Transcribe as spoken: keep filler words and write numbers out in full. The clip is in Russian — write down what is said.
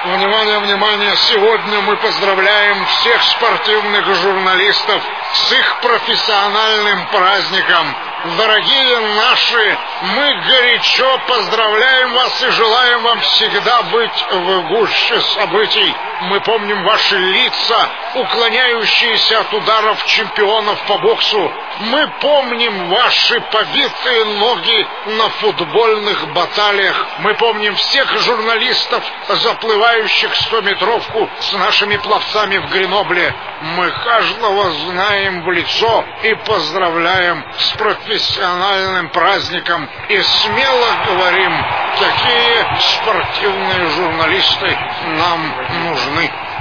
Внимание, внимание! Сегодня мы поздравляем всех спортивных журналистов с их профессиональным праздником. Дорогие наши, мы горячо поздравляем вас и желаем вам всегда быть в гуще событий. Мы помним ваши лица, уклоняющиеся от ударов чемпионов по боксу. Мы помним ваши побитые ноги на футбольных баталиях. Мы помним всех журналистов, заплывающих стометровку с нашими пловцами в Гренобле. Мы каждого знаем в лицо и поздравляем с профессиональным праздником. И смело говорим, такие спортивные журналисты нам нужны.